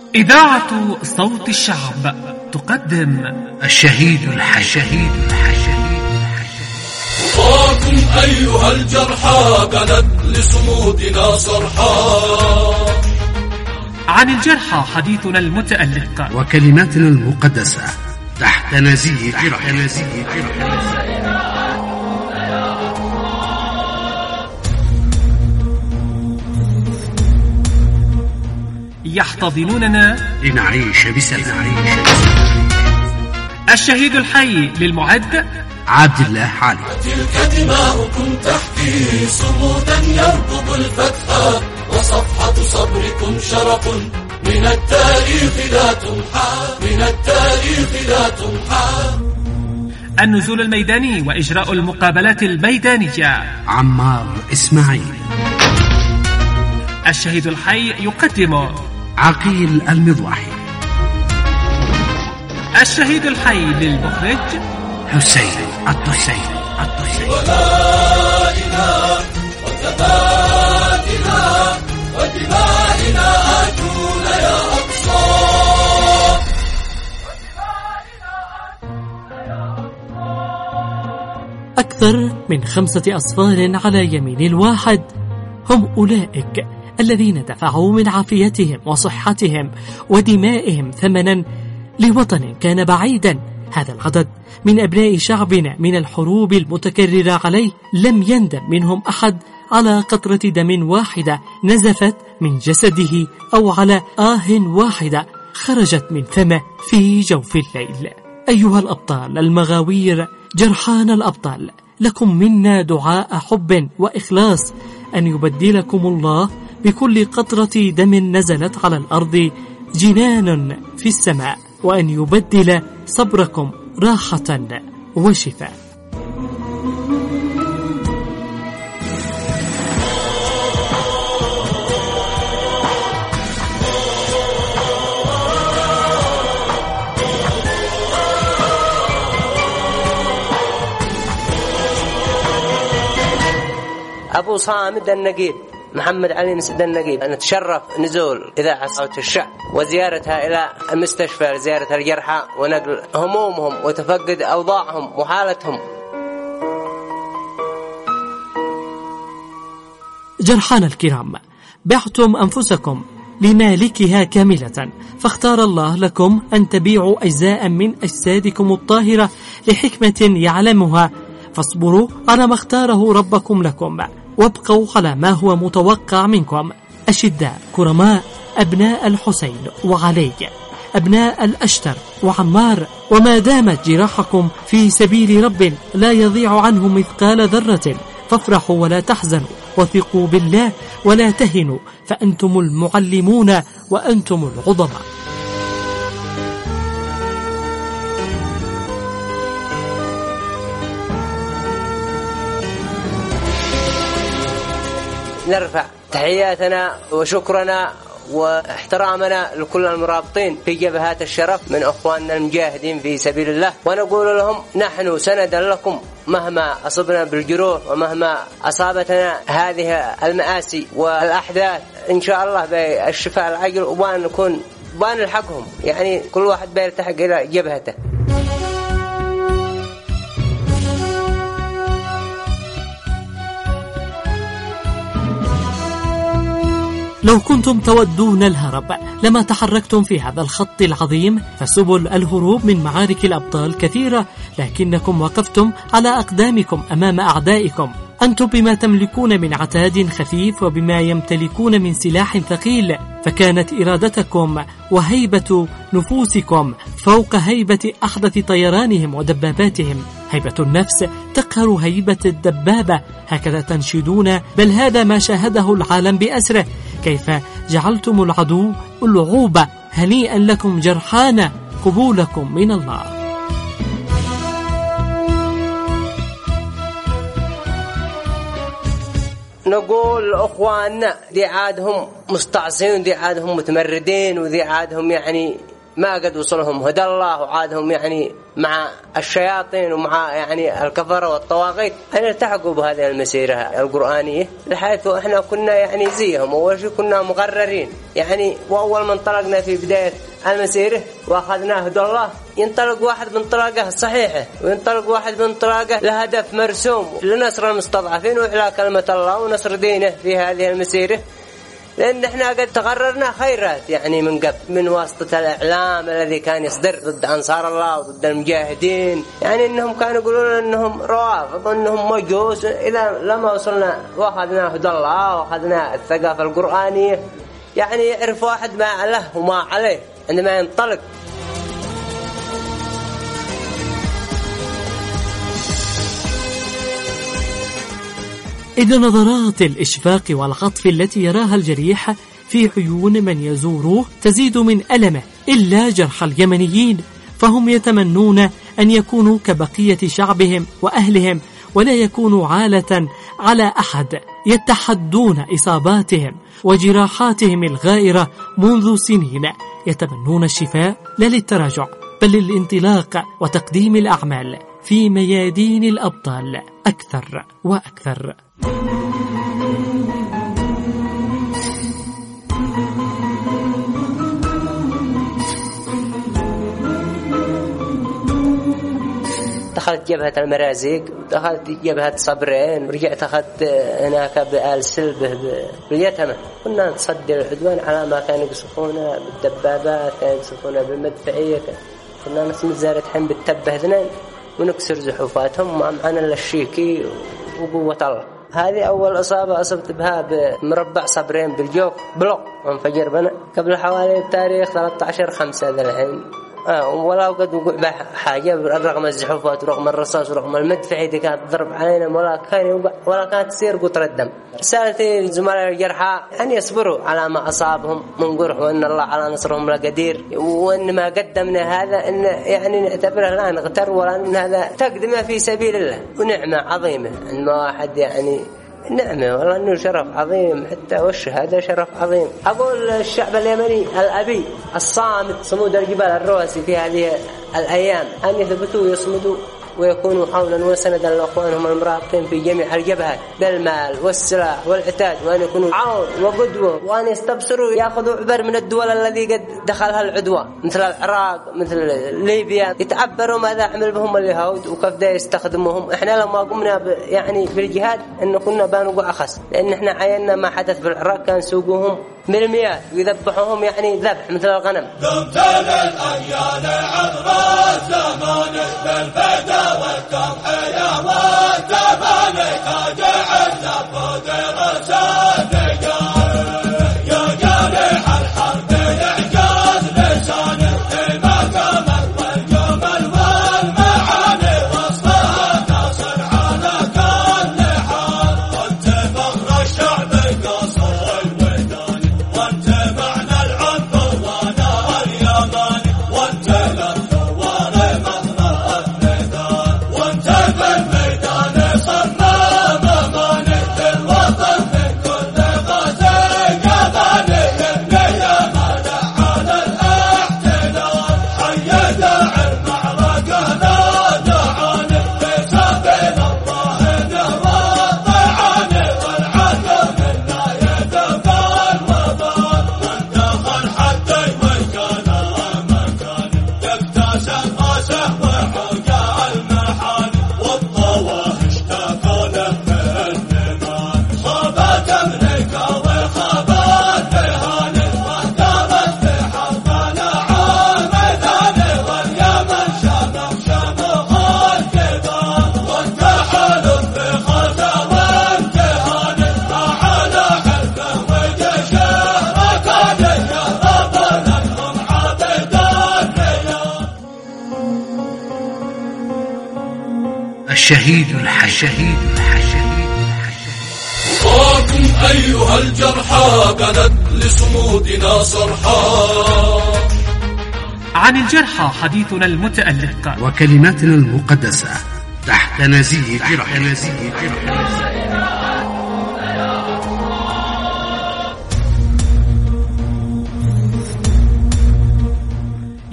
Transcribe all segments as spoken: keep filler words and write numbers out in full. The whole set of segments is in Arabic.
إذاعة صوت الشعب تقدم الشهيد الحي. الشهيد الحي. خطاكم أيها الجرحى كانت لصمودنا صرحى. عن الجرحى حديثنا المتألق وكلماتنا المقدسة تحت نزيه تحت نزيه يحتضنوننا لنعيش بسلام. الشهيد الحي للمعد عبد الله علي. تلك دماؤكم تحكي صمودا يركض الفتح، وصفحة صبركم شرف من التاريخ لا تمحى، من التاريخ لا تمحى. النزول الميداني وإجراء المقابلات الميدانية عمار إسماعيل. الشهيد الحي يقدم عقيل المضواحي. الشهيد الحي للمخرج حسين الطحسين الطحسين. ولا إله وثباتنا ودمائنا أجول يا أقصى. أكثر من خمسة أصفار على يمين الواحد هم أولئك الذين دفعوا من عافيتهم وصحتهم ودمائهم ثمنا لوطن كان بعيدا. هذا العدد من أبناء شعبنا من الحروب المتكررة عليه لم يندم منهم أحد على قطرة دم واحدة نزفت من جسده أو على آه واحدة خرجت من فمه في جوف الليل. أيها الأبطال المغاوير جرحان الأبطال، لكم منا دعاء حب وإخلاص أن يبدلكم الله بكل قطرة دم نزلت على الأرض جنان في السماء، وأن يبدل صبركم راحة وشفاء. أبو صامد النقيب محمد علي مسعد النقيب، نتشرف نزول إذاعة صوت الشعب وزيارتها إلى المستشفى لزيارة الجرحى ونقل همومهم وتفقد أوضاعهم وحالتهم. جرحانا الكرام، بعتم أنفسكم لمالكها كاملة، فاختار الله لكم أن تبيعوا أجزاء من أجسادكم الطاهرة لحكمة يعلمها، فاصبروا على ما اختاره ربكم لكم، وابقوا على ما هو متوقع منكم. أشداء كرماء، أبناء الحسين وعلي، أبناء الأشتر وعمار، وما دامت جراحكم في سبيل رب لا يضيع عنه مثقال ذرة، فافرحوا ولا تحزنوا، وثقوا بالله ولا تهنوا، فأنتم المعلمون وأنتم العظماء. نرفع تحياتنا وشكرنا واحترامنا لكل المرابطين في جبهات الشرف من أخواننا المجاهدين في سبيل الله، ونقول لهم نحن سندا لكم مهما أصبنا بالجروح ومهما أصابتنا هذه المآسي والأحداث. إن شاء الله بالشفاء العاجل، وبان نكون بان نلحقهم، يعني كل واحد بيلتحق إلى جبهته. لو كنتم تودون الهرب لما تحركتم في هذا الخط العظيم، فسبل الهروب من معارك الأبطال كثيرة، لكنكم وقفتم على أقدامكم أمام أعدائكم. أنتم بما تملكون من عتاد خفيف وبما يمتلكون من سلاح ثقيل، فكانت إرادتكم وهيبة نفوسكم فوق هيبة أحدث طيرانهم ودباباتهم. هيبة النفس تقهر هيبة الدبابة، هكذا تنشدون، بل هذا ما شاهده العالم بأسره، كيف جعلتم العدو العوبة. هنيئا لكم جرحانا، قبولكم من الله. نقول أخواننا ذي عادهم مستعصين وذي عادهم متمردين وذي عادهم يعني ما قد وصلهم هدى الله وعادهم يعني مع الشياطين ومع يعني الكفرة والطواغيت أن التحقوا بهذه المسيرة القرآنية، بحيث إحنا كنا يعني زيهم. أول شيء كنا مغررين يعني، وأول ما انطلقنا في بداية المسيرة وأخذنا هدى الله، ينطلق واحد بانطلاقه الصحيحة، وينطلق واحد بانطلاقه لهدف مرسوم لنصر المستضعفين وإعلاء كلمة الله ونصر دينه في هذه المسيرة. لأن احنا قد تقررنا خيرات يعني من قبل، من واسطة الإعلام الذي كان يصدر ضد أنصار الله وضد المجاهدين، يعني إنهم كانوا يقولون إنهم روافض وإنهم مجوس. إذا لما وصلنا وأخذنا هدى الله وأخذنا الثقافة القرآنية، يعني يعرف واحد ما له وما عليه عندما ينطلق. إذا نظرات الإشفاق والعطف التي يراها الجريح في عيون من يزوروه تزيد من ألمه إلا جرح اليمنيين، فهم يتمنون أن يكونوا كبقية شعبهم وأهلهم، ولا يكونوا عالة على أحد، يتحدون إصاباتهم وجراحاتهم الغائرة منذ سنين، يتمنون الشفاء لا للتراجع بل للانطلاق وتقديم الأعمال في ميادين الأبطال أكثر وأكثر. دخلت جبهة المرازيق، دخلت جبهة صبرين، ورجعت أخذت هناك بآل سلبه باليتمة. كنا نتصدي العدوان على ما كانوا يقصفونا بالدبابات، كانوا يقصفونا بالمدفعية، كنا نسمي زارة حين بالتبه اثنين ونكسر زحوفاتهم، ما معنا إلا الشيكي وقوة الله. هذه أول إصابة أصبت بها بمربع صبرين بالجوف بلوك وانفجر بنا قبل حوالي بتاريخ ثلاثة عشر خمسة ذا الحين. آه ولا قد وقع بحاجة رغم الزحوفات ورغم الرصاص ورغم المدفعية دي كانت تضرب علينا، ولا كان يوقع ولا كانت تصير قطرة دم. رسالتي لزملاء الجرحى أن يصبروا على ما أصابهم من قرح، وأن الله على نصرهم لقدير، وأن ما قدمنا هذا أن يعني نعتبره لا نغتر، ولا أن هذا تقدمه في سبيل الله ونعمة عظيمة عند واحد يعني نعمة، والله إنه شرف عظيم، حتى والشهادة شرف عظيم. أقول الشعب اليمني الأبي الصامت صمود الجبال الرواسي في هذه الأيام أن يثبتوا ويصمدوا ويكونوا حولا وسندا لأخوانهم المرابطين في جميع الجبهات بالمال والسلاح والعتاد، وأن يكونوا عون وقدوة، وأن يستبصروا يأخذوا عبر من الدول الذي قد دخلها العدوى مثل العراق مثل ليبيا، يتعبروا ماذا عمل بهم اليهود وكيف دا يستخدموهم. إحنا لما قمنا يعني بالجهاد إن كنا بانقوا أخس، لأن إحنا عينا ما حدث في العراق، كان سوقهم بالمياه ويذبحوهم يعني ذبح مثل الغنم. دمت للأجيال عبر الزمان بالفدا والتضحية والتفاني، تاجع الزبود رسالك يا جريح الحرب إعجاز لسانك، المكامل والجمل والمعاني وصفها ناصر على كل حال، وانت فخر الشعب قصر الودان، وانت معنى العب وانا اليماني، وانت للثوار مطلع النداء، وانت في الميدان صمام امانة الوطن من كل غازي جباني، يبني يمانه على الاحتلال، حي داعي المعركة نادعاني في سبيل الله نواضعاني، والعدو منا يدفع الوطن، من دخل حتى وكان مكاني، يكتسب غاسه وحوجة المحاني، والطواف اشتكوا له بالنمان، خابت امريكا وخابت بهاني، واهتمت بحربنا عامداني، واليمن شمخ شمخ الجبال، والتحالف بخزى وامتهاني، أعلى حلفه وجيشه ركاني، يا ربنا لهم عبد الريان. الشهيد الحي الشهيد الحي وراكم أيها الجرحى بلد لصمودنا صرحى، عن الجرحى حديثنا المتألق، وكلماتنا المقدسة تحت نزيه جرح نزيه جرح.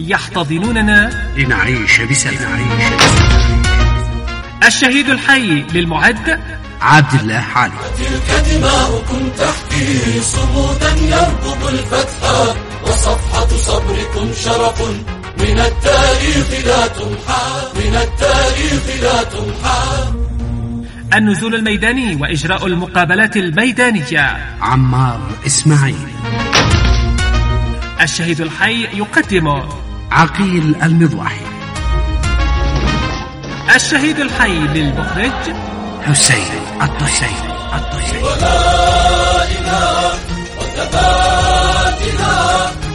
يحتضنوننا لنعيش بسلام. الشهيد الحي للمعد عبد الله حالي. تلك دماؤكم تحكي صمودا يرقب الفتح، وصفحة صبركم شرف من التاريخ لا تمحى، من التاريخ لا تمحى. النزول الميداني وإجراء المقابلات الميدانية عمار إسماعيل. الشهيد الحي يقدم عقيل المضواحي. الشهيد الحي للمخرج حسين الطسيري. ولا إله وثباتنا